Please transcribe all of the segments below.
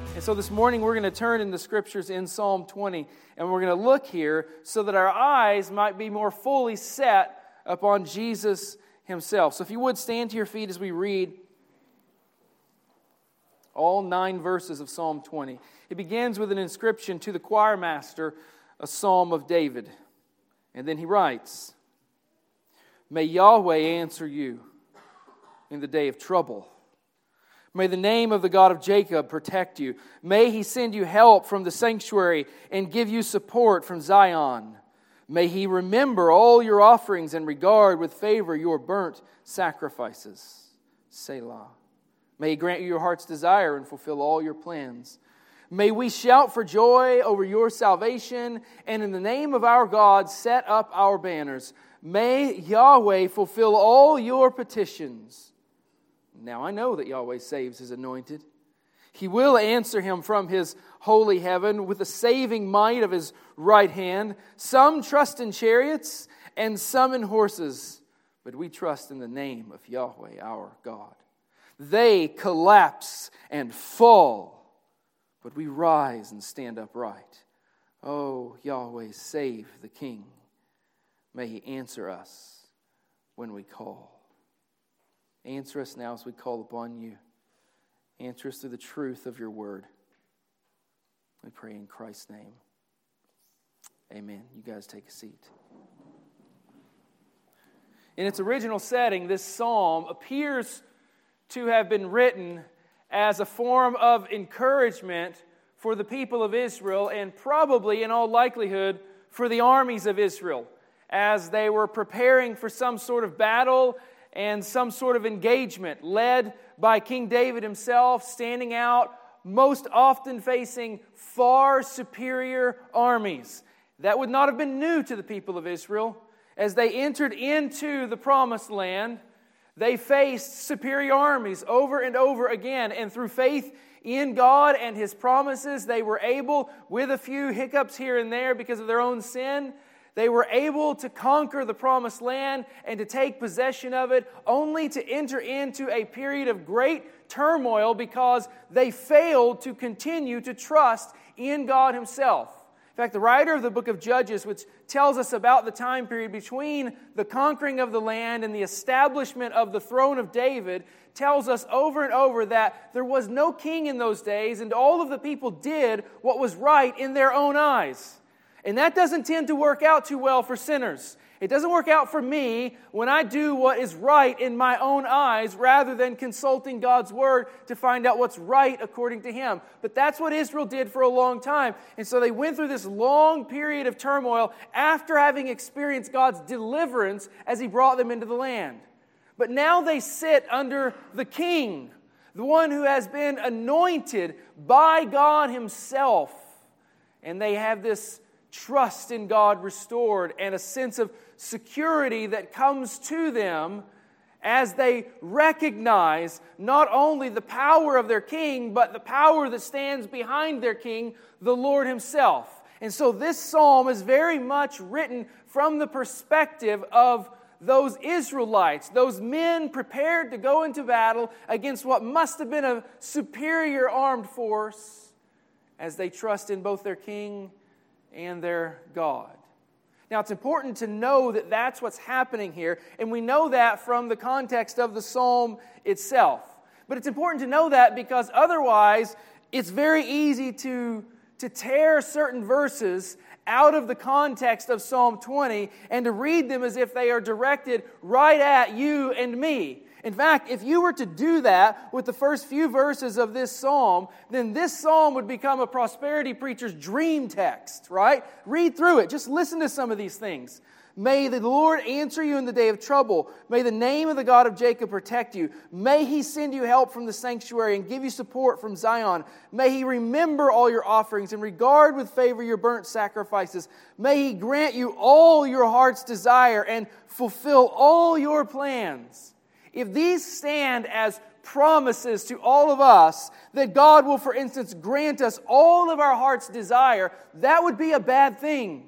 And so this morning we're going to turn in the scriptures in Psalm 20, and we're going to look here so that our eyes might be more fully set upon Jesus Himself. So if you would stand to your feet as we read all 9 verses of Psalm 20. It begins with an inscription to the choir master, a psalm of David. And then he writes, "May Yahweh answer you in the day of trouble. May the name of the God of Jacob protect you. May He send you help from the sanctuary and give you support from Zion. May He remember all your offerings and regard with favor your burnt sacrifices. Selah. May He grant you your heart's desire and fulfill all your plans. May we shout for joy over your salvation, and in the name of our God set up our banners. May Yahweh fulfill all your petitions. Now I know that Yahweh saves His anointed. He will answer him from His holy heaven with the saving might of His right hand. Some trust in chariots and some in horses, but we trust in the name of Yahweh our God. They collapse and fall, but we rise and stand upright. Oh, Yahweh, save the King. May He answer us when we call." Answer us now as we call upon You. Answer us through the truth of Your word. We pray in Christ's name. Amen. You guys take a seat. In its original setting, this psalm appears to have been written as a form of encouragement for the people of Israel, and probably, in all likelihood, for the armies of Israel, as they were preparing for some sort of battle and some sort of engagement, led by King David himself, standing out, most often facing far superior armies. That would not have been new to the people of Israel. As they entered into the promised land, they faced superior armies over and over again, and through faith in God and His promises, they were able, with a few hiccups here and there because of their own sin, they were able to conquer the promised land and to take possession of it, only to enter into a period of great turmoil because they failed to continue to trust in God Himself. In fact, the writer of the book of Judges, which tells us about the time period between the conquering of the land and the establishment of the throne of David, tells us over and over that there was no king in those days, and all of the people did what was right in their own eyes. And that doesn't tend to work out too well for sinners. It doesn't work out for me when I do what is right in my own eyes rather than consulting God's Word to find out what's right according to Him. But that's what Israel did for a long time. And so they went through this long period of turmoil after having experienced God's deliverance as He brought them into the land. But now they sit under the King, the one who has been anointed by God Himself. And they have this trust in God restored and a sense of security that comes to them as they recognize not only the power of their king, but the power that stands behind their king, the Lord Himself. And so this psalm is very much written from the perspective of those Israelites, those men prepared to go into battle against what must have been a superior armed force, as they trust in both their king and their God. Now, it's important to know that that's what's happening here, and we know that from the context of the psalm itself. But it's important to know that because otherwise, it's very easy to tear certain verses out of the context of Psalm 20 and to read them as if they are directed right at you and me. In fact, if you were to do that with the first few verses of this psalm, then this psalm would become a prosperity preacher's dream text, right? Read through it. Just listen to some of these things. May the Lord answer you in the day of trouble. May the name of the God of Jacob protect you. May He send you help from the sanctuary and give you support from Zion. May He remember all your offerings and regard with favor your burnt sacrifices. May He grant you all your heart's desire and fulfill all your plans. If these stand as promises to all of us that God will, for instance, grant us all of our heart's desire, that would be a bad thing.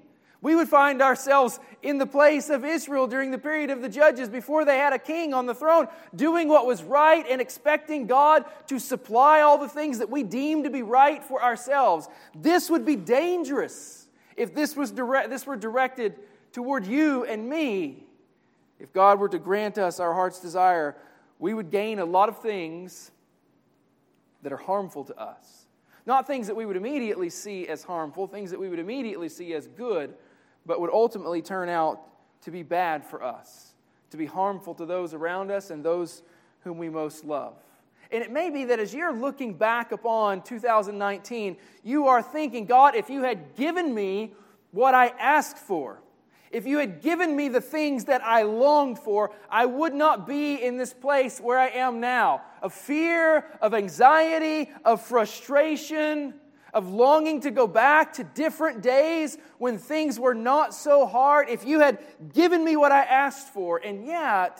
We would find ourselves in the place of Israel during the period of the judges before they had a king on the throne, doing what was right and expecting God to supply all the things that we deem to be right for ourselves. This would be dangerous if this were directed toward you and me. If God were to grant us our heart's desire, we would gain a lot of things that are harmful to us. Not things that we would immediately see as harmful, things that we would immediately see as good, but would ultimately turn out to be bad for us, to be harmful to those around us and those whom we most love. And it may be that as you're looking back upon 2019, you are thinking, God, if you had given me what I asked for, if you had given me the things that I longed for, I would not be in this place where I am now, of fear, of anxiety, of frustration, of longing to go back to different days when things were not so hard. If you had given me what I asked for, and yet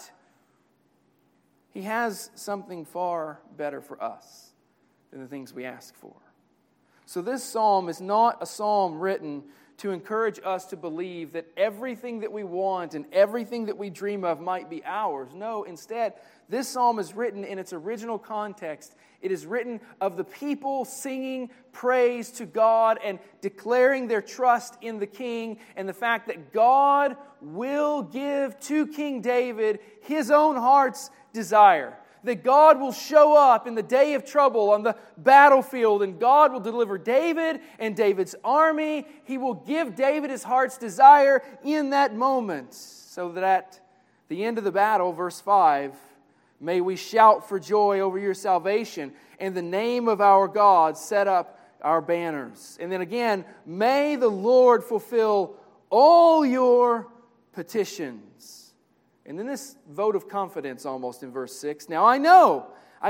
He has something far better for us than the things we ask for. So this psalm is not a psalm written to encourage us to believe that everything that we want and everything that we dream of might be ours. No, instead, this psalm is written in its original context. It is written of the people singing praise to God and declaring their trust in the king and the fact that God will give to King David his own heart's desire. That God will show up in the day of trouble on the battlefield, and God will deliver David and David's army. He will give David his heart's desire in that moment, so that at the end of the battle, verse 5, may we shout for joy over your salvation, and the name of our God set up our banners. And then again, may the Lord fulfill all your petitions. And then this vote of confidence almost in verse 6. Now I know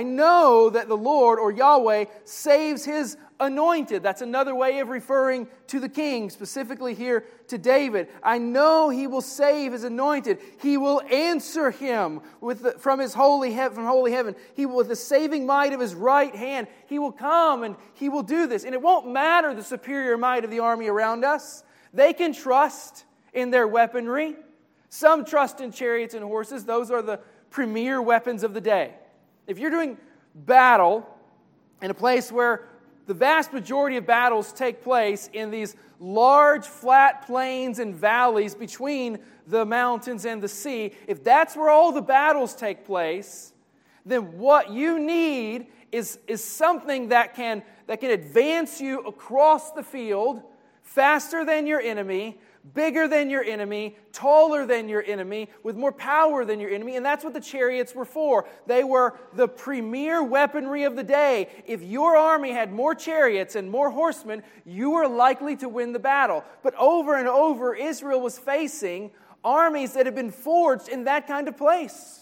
that the Lord, or Yahweh, saves His anointed. That's another way of referring to the king, specifically here to David. I know He will save His anointed. He will answer him from holy heaven. He will, with the saving might of His right hand, He will come and He will do this. And it won't matter the superior might of the army around us. They can trust in their weaponry. Some trust in chariots and horses. Those are the premier weapons of the day. If you're doing battle in a place where the vast majority of battles take place in these large flat plains and valleys between the mountains and the sea, if that's where all the battles take place, then what you need is something that can advance you across the field faster than your enemy, bigger than your enemy, taller than your enemy, with more power than your enemy. And that's what the chariots were for. They were the premier weaponry of the day. If your army had more chariots and more horsemen, you were likely to win the battle. But over and over, Israel was facing armies that had been forged in that kind of place.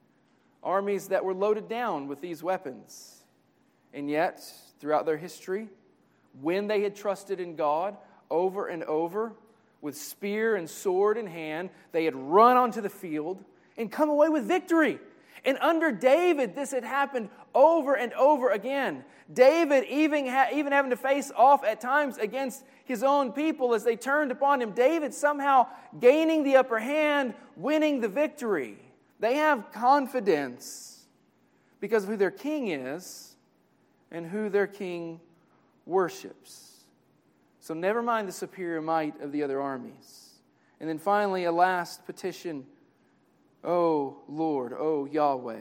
Armies that were loaded down with these weapons. And yet, throughout their history, when they had trusted in God over and over, with spear and sword in hand, they had run onto the field and come away with victory. And under David, this had happened over and over again. David even having to face off at times against his own people as they turned upon him. David somehow gaining the upper hand, winning the victory. They have confidence because of who their king is and who their king worships. So never mind the superior might of the other armies. And then finally, a last petition. Oh Lord, oh Yahweh,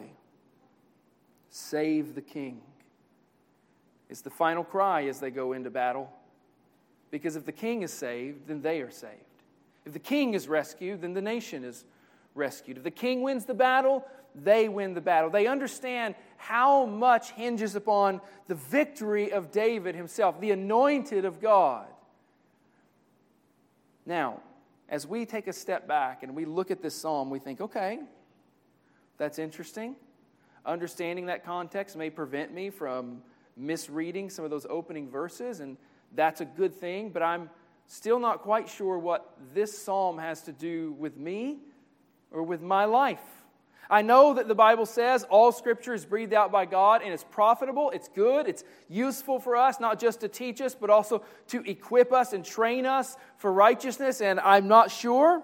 save the king. It's the final cry as they go into battle. Because if the king is saved, then they are saved. If the king is rescued, then the nation is rescued. If the king wins the battle, they win the battle. They understand how much hinges upon the victory of David himself, the anointed of God. Now, as we take a step back and we look at this psalm, we think, okay, that's interesting. Understanding that context may prevent me from misreading some of those opening verses, and that's a good thing, but I'm still not quite sure what this psalm has to do with me or with my life. I know that the Bible says all Scripture is breathed out by God and it's profitable, it's good, it's useful for us, not just to teach us, but also to equip us and train us for righteousness. And I'm not sure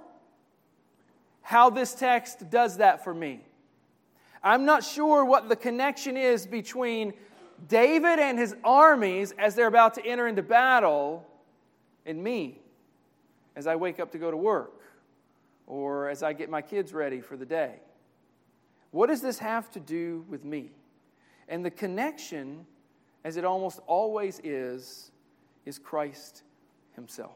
how this text does that for me. I'm not sure what the connection is between David and his armies as they're about to enter into battle and me as I wake up to go to work or as I get my kids ready for the day. What does this have to do with me? And the connection, as it almost always is Christ Himself.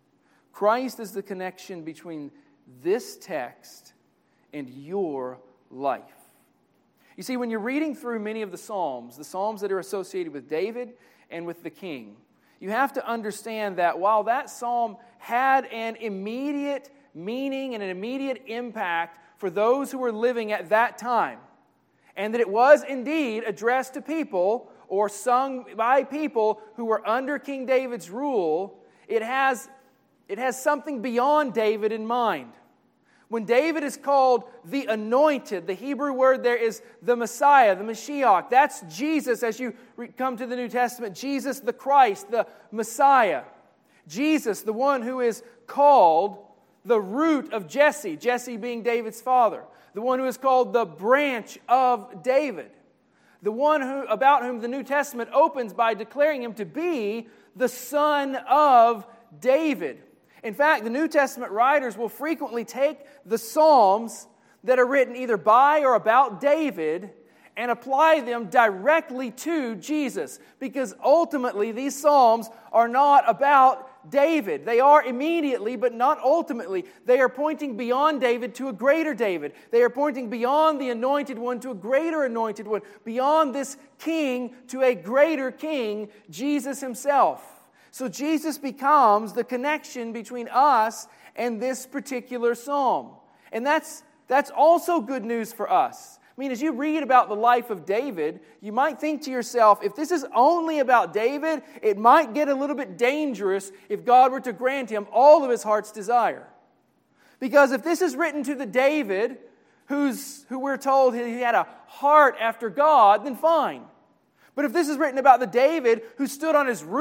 Christ is the connection between this text and your life. You see, when you're reading through many of the Psalms that are associated with David and with the king, you have to understand that while that psalm had an immediate meaning and an immediate impact for those who were living at that time, and that it was indeed addressed to people or sung by people who were under King David's rule, it has something beyond David in mind. When David is called the anointed, the Hebrew word there is the Messiah, the Mashiach. That's Jesus as you come to the New Testament. Jesus the Christ, the Messiah. Jesus, the one who is called the root of Jesse, Jesse being David's father. The one who is called the branch of David. The one about whom the New Testament opens by declaring him to be the son of David. In fact, the New Testament writers will frequently take the Psalms that are written either by or about David and apply them directly to Jesus. Because ultimately, these Psalms are not about David. They are immediately, but not ultimately. They are pointing beyond David to a greater David. They are pointing beyond the anointed one to a greater anointed one. Beyond this king to a greater king, Jesus Himself. So Jesus becomes the connection between us and this particular psalm. And that's also good news for us. I mean, as you read about the life of David, you might think to yourself, if this is only about David, it might get a little bit dangerous if God were to grant him all of his heart's desire. Because if this is written to the David who we're told he had a heart after God, then fine. But if this is written about the David who stood on his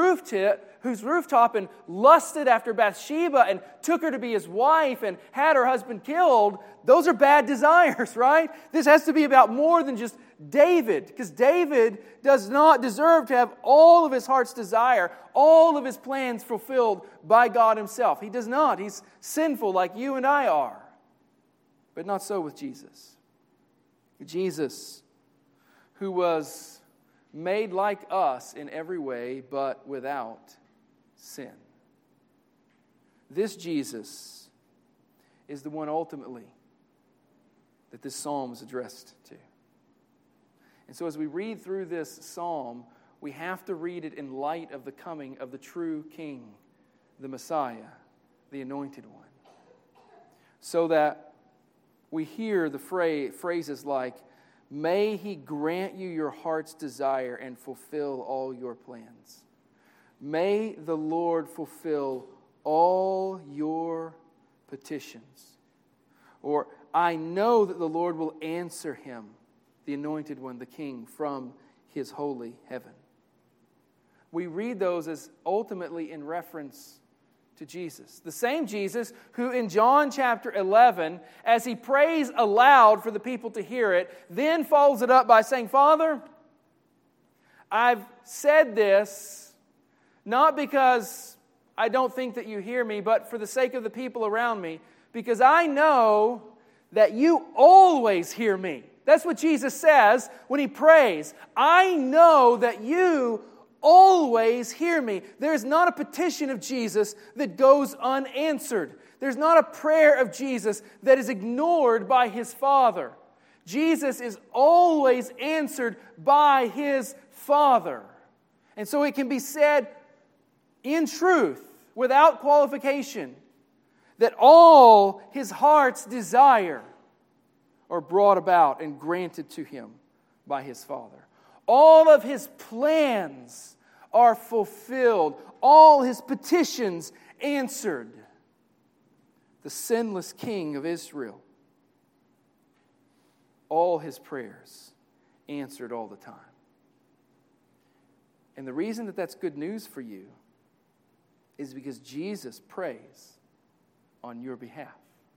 rooftop and lusted after Bathsheba and took her to be his wife and had her husband killed, those are bad desires, right? This has to be about more than just David, because David does not deserve to have all of his heart's desire, all of his plans fulfilled by God Himself. He does not. He's sinful like you and I are. But not so with Jesus. Jesus, who was made like us in every way, but without sin. This Jesus is the one ultimately that this psalm is addressed to. And so as we read through this psalm, we have to read it in light of the coming of the true King, the Messiah, the Anointed One. So that we hear the phrases like, "May He grant you your heart's desire and fulfill all your plans. May the Lord fulfill all your petitions." Or, "I know that the Lord will answer him," the Anointed One, the King, from His holy heaven. We read those as ultimately in reference to Jesus. The same Jesus who in John chapter 11, as He prays aloud for the people to hear it, then follows it up by saying, "Father, I've said this not because I don't think that you hear me, but for the sake of the people around me, because I know that you always hear me." That's what Jesus says when He prays. I know that you always hear me. There's not a petition of Jesus that goes unanswered. There's not a prayer of Jesus that is ignored by His Father. Jesus is always answered by His Father. And so it can be said in truth, without qualification, that all His heart's desire are brought about and granted to Him by His Father. All of His plans are fulfilled. All His petitions answered. The sinless King of Israel. all his prayers answered all the time. And the reason that that's good news for you is because Jesus prays on your behalf.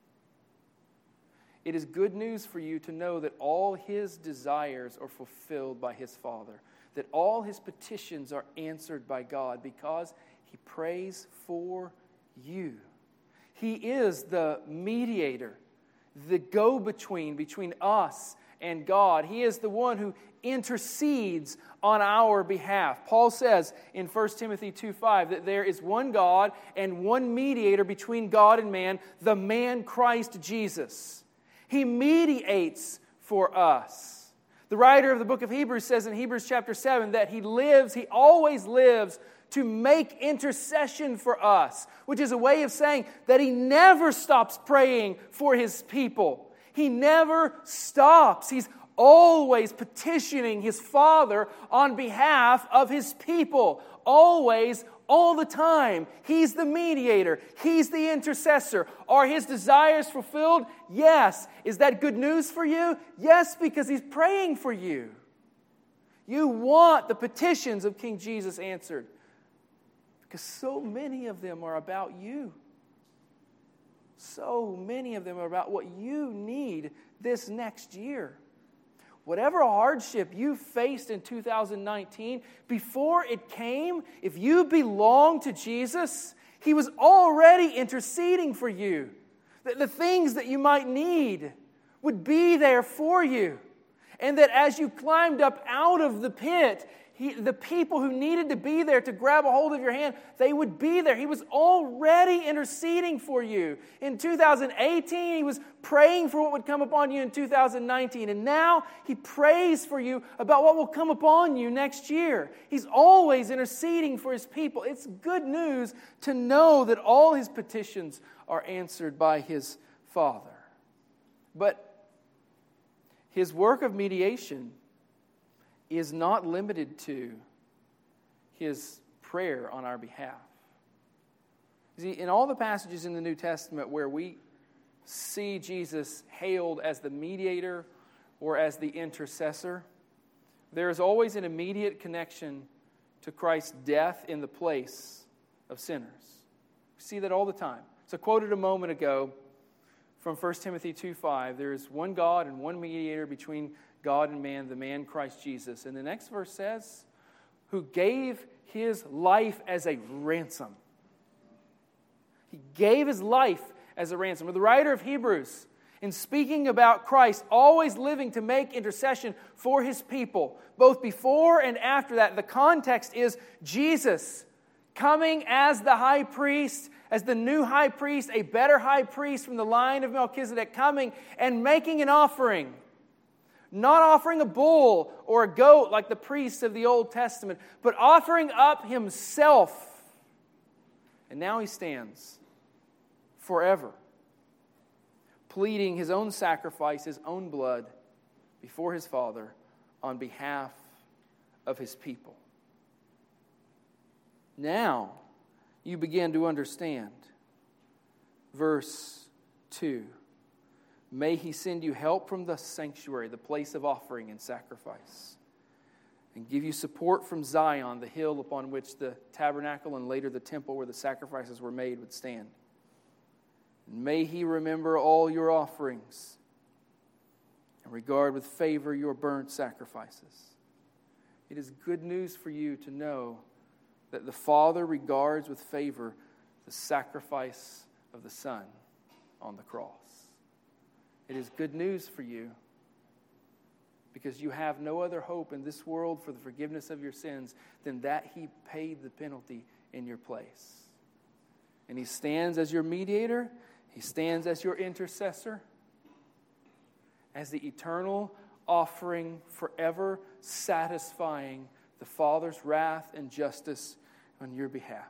It is good news for you to know that all his desires are fulfilled by his Father, that all his petitions are answered by God because he prays for you. He is the mediator, the go-between between us and God. He is the one who intercedes on our behalf. Paul says in 1 Timothy 2:5 that there is one God and one mediator between God and man, the man Christ Jesus. He mediates for us. The writer of the book of Hebrews says in Hebrews chapter 7 that he always lives to make intercession for us, which is a way of saying that he never stops praying for his people. He never stops. He's always petitioning his Father on behalf of his people. Always, all the time. He's the mediator. He's the intercessor. Are his desires fulfilled? Yes. Is that good news for you? Yes, because he's praying for you. You want the petitions of King Jesus answered because so many of them are about you. So many of them are about what you need this next year. Whatever hardship you faced in 2019, before it came, if you belong to Jesus, he was already interceding for you. The things that you might need would be there for you. And that as you climbed up out of the pit, the people who needed to be there to grab a hold of your hand, they would be there. He was already interceding for you. In 2018, he was praying for what would come upon you in 2019. And now he prays for you about what will come upon you next year. He's always interceding for his people. It's good news to know that all his petitions are answered by his Father. But his work of mediation is not limited to his prayer on our behalf. See, in all the passages in the New Testament where we see Jesus hailed as the mediator or as the intercessor, there is always an immediate connection to Christ's death in the place of sinners. We see that all the time. So quoted a moment ago from 1 Timothy 2:5, there is one God and one mediator between God and man, the man Christ Jesus. And the next verse says, who gave his life as a ransom. He gave his life as a ransom. Or the writer of Hebrews, in speaking about Christ, always living to make intercession for his people, both before and after that, the context is Jesus coming as the high priest, as the new high priest, a better high priest from the line of Melchizedek, coming and making an offering. Not offering a bull or a goat like the priests of the Old Testament, but offering up himself. And now he stands forever, pleading his own sacrifice, his own blood before his Father on behalf of his people. Now you begin to understand. Verse 2. May he send you help from the sanctuary, the place of offering and sacrifice, and give you support from Zion, the hill upon which the tabernacle and later the temple where the sacrifices were made would stand. And may he remember all your offerings and regard with favor your burnt sacrifices. It is good news for you to know that the Father regards with favor the sacrifice of the Son on the cross. It is good news for you because you have no other hope in this world for the forgiveness of your sins than that he paid the penalty in your place. And he stands as your mediator. He stands as your intercessor, as the eternal offering, forever satisfying the Father's wrath and justice on your behalf.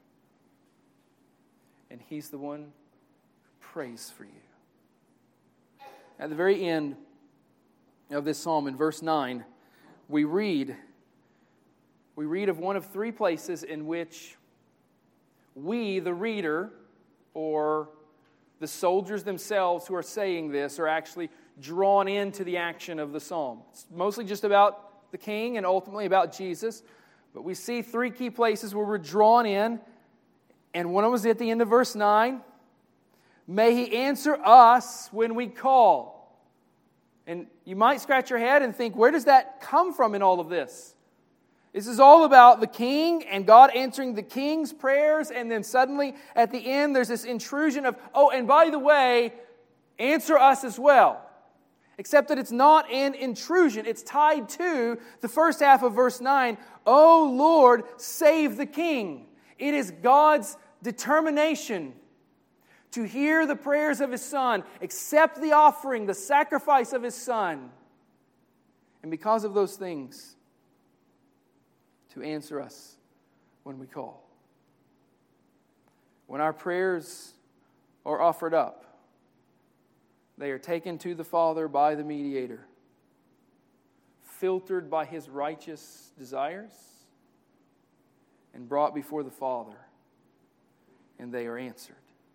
And he's the one who prays for you. At the very end of this psalm, in verse 9, we read of one of three places in which we, the reader, or the soldiers themselves who are saying this, are actually drawn into the action of the psalm. It's mostly just about the king and ultimately about Jesus. But we see three key places where we're drawn in. And one was at the end of verse 9. May He answer us when we call. And you might scratch your head and think, where does that come from in all of this? This is all about the king and God answering the king's prayers. And then suddenly at the end there's this intrusion of, oh, and by the way, answer us as well. Except that it's not an intrusion. It's tied to the first half of verse 9. Oh Lord, save the king. It is God's determination to hear the prayers of His Son, accept the offering, the sacrifice of His Son. And because of those things, to answer us when we call. When our prayers are offered up, they are taken to the Father by the mediator, filtered by His righteous desires, and brought before the Father, and they are answered.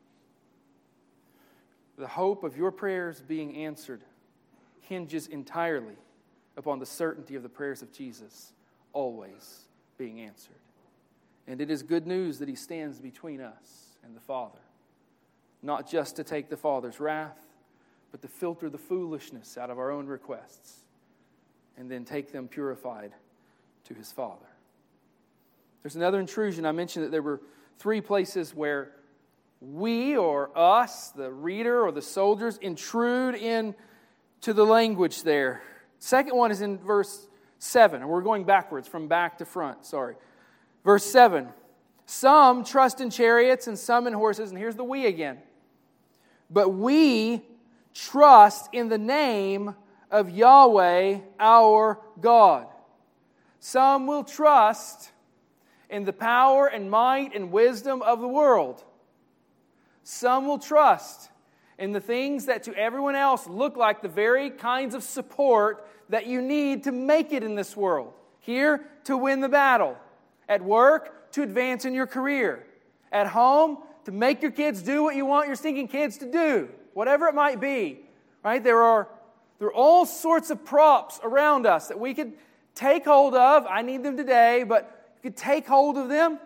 The hope of your prayers being answered hinges entirely upon the certainty of the prayers of Jesus always being answered. And it is good news that He stands between us and the Father, not just to take the Father's wrath, but to filter the foolishness out of our own requests and then take them purified to His Father. There's another intrusion. I mentioned that there were three places where we or us, the reader or the soldiers, intrude into the language there. Second one is in verse 7, and we're going backwards from back to front, Verse 7, some trust in chariots and some in horses, and here's the we again. But we trust in the name of Yahweh our God. Some will trust in the power and might and wisdom of the world. Some will trust in the things that to everyone else look like the very kinds of support that you need to make it in this world. Here, to win the battle. At work, to advance in your career. At home, to make your kids do what you want your stinking kids to do. Whatever it might be. Right? There are all sorts of props around us that we could take hold of. I need them today, but you could take hold of them.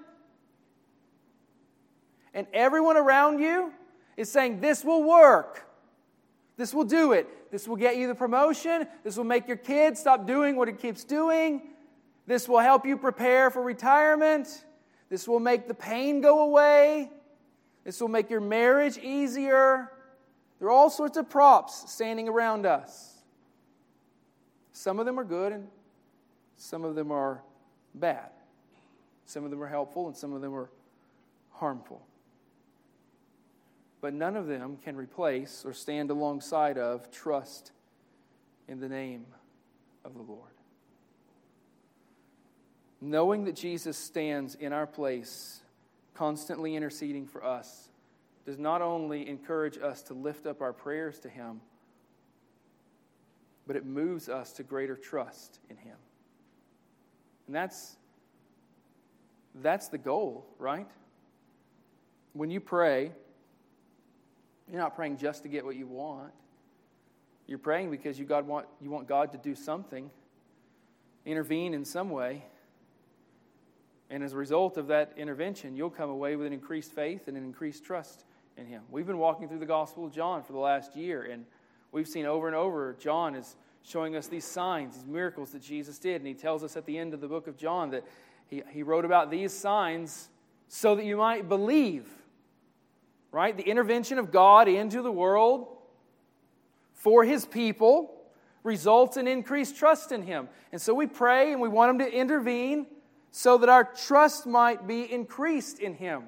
And everyone around you is saying, this will work. This will do it. This will get you the promotion. This will make your kids stop doing what it keeps doing. This will help you prepare for retirement. This will make the pain go away. This will make your marriage easier. There are all sorts of props standing around us. Some of them are good and some of them are bad. Some of them are helpful and some of them are harmful. But none of them can replace or stand alongside of trust in the name of the Lord. Knowing that Jesus stands in our place, constantly interceding for us, does not only encourage us to lift up our prayers to Him, but it moves us to greater trust in Him. And that's the goal, right? When you pray, you're not praying just to get what you want. You're praying because you want God to do something, intervene in some way. And as a result of that intervention, you'll come away with an increased faith and an increased trust in Him. We've been walking through the Gospel of John for the last year, and we've seen over and over, John is showing us these signs, these miracles that Jesus did. And he tells us at the end of the book of John that he wrote about these signs so that you might believe. Right? The intervention of God into the world for His people results in increased trust in Him. And so we pray and we want Him to intervene so that our trust might be increased in Him.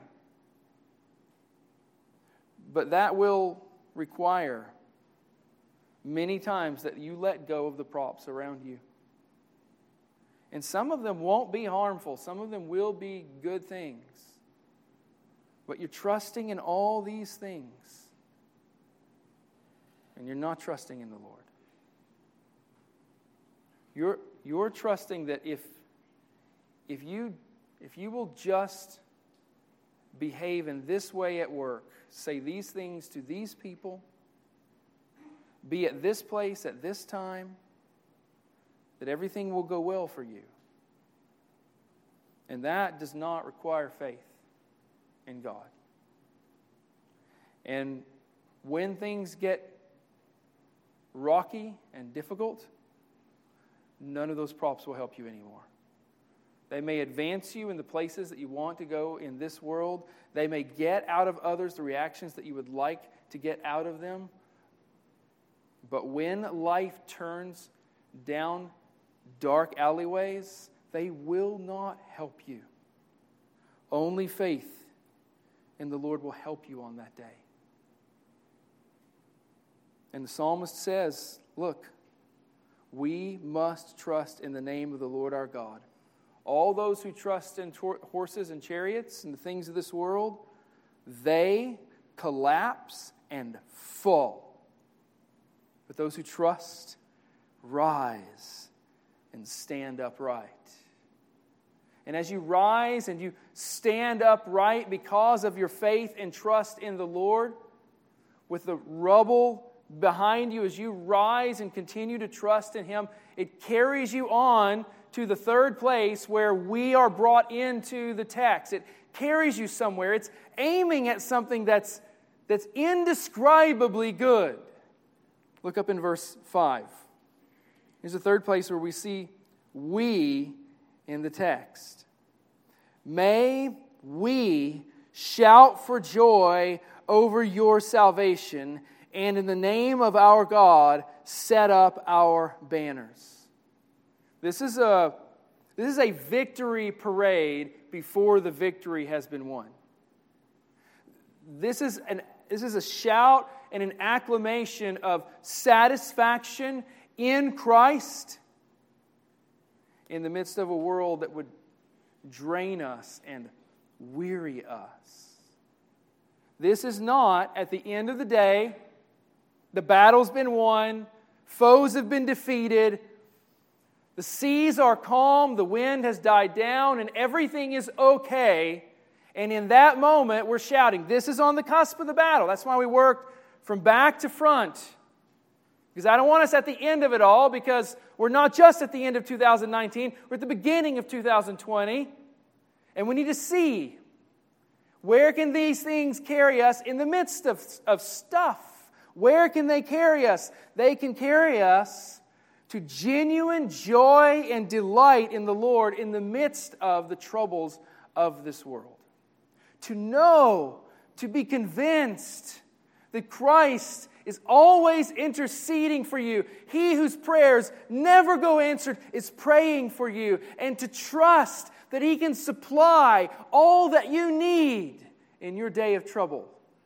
But that will require many times that you let go of the props around you. And some of them won't be harmful. Some of them will be good things. But you're trusting in all these things. And you're not trusting in the Lord. You're trusting that if you will just behave in this way at work, say these things to these people, be at this place at this time, that everything will go well for you. And that does not require faith in God. And when things get rocky and difficult, none of those props will help you anymore. They may advance you in the places that you want to go in this world. They may get out of others the reactions that you would like to get out of them. But when life turns down dark alleyways, they will not help you. Only faith in the Lord will help you on that day. And the psalmist says, look, we must trust in the name of the Lord our God. All those who trust in horses and chariots and the things of this world, they collapse and fall. But those who trust rise and stand upright. And as you rise and you stand upright because of your faith and trust in the Lord, with the rubble behind you as you rise and continue to trust in Him, it carries you on to the third place where we are brought into the text. It carries you somewhere. It's aiming at something that's indescribably good. Look up in verse 5. Here's the third place where we see we in the text. May we shout for joy over your salvation, and in the name of our God, set up our banners. This is a victory parade before the victory has been won. This is a shout and an acclamation of satisfaction in Christ in the midst of a world that would drain us and weary us. This is not, at the end of the day, the battle's been won, foes have been defeated, the seas are calm, the wind has died down, and everything is okay. And in that moment, we're shouting, this is on the cusp of the battle. That's why we work from back to front. Because I don't want us at the end of it all, because we're not just at the end of 2019, we're at the beginning of 2020. And we need to see, where can these things carry us in the midst of stuff? Where can they carry us? They can carry us to genuine joy and delight in the Lord in the midst of the troubles of this world. To know, to be convinced that Christ is always interceding for you. He whose prayers never go answered is praying for you. And to trust that He can supply all that you need in your day of trouble.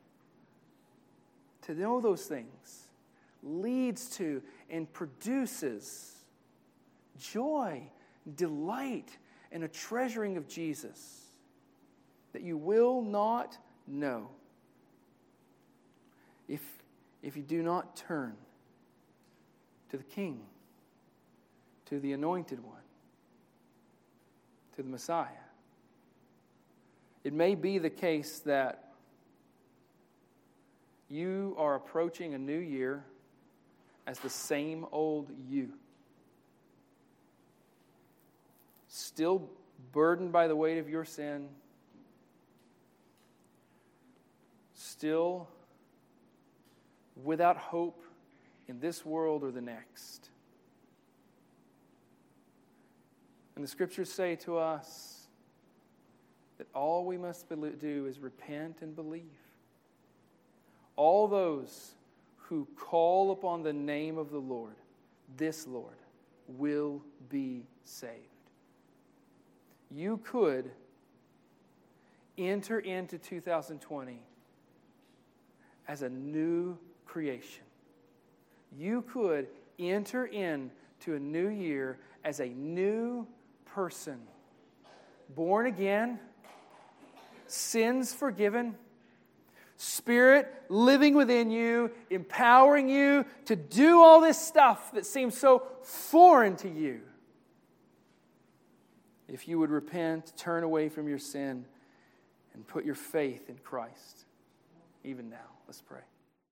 To know those things leads to and produces joy, delight, and a treasuring of Jesus that you will not know if you do not turn to the King, to the Anointed One, to the Messiah. It may be the case that you are approaching a new year as the same old you. Still burdened by the weight of your sin. Still without hope in this world or the next. And the Scriptures say to us that all we must do is repent and believe. All those who call upon the name of the Lord, this Lord, will be saved. You could enter into 2020 as a new creation. You could enter into a new year as a new person, born again, sins forgiven, Spirit living within you, empowering you to do all this stuff that seems so foreign to you. If you would repent, turn away from your sin, and put your faith in Christ, even now. Let's pray.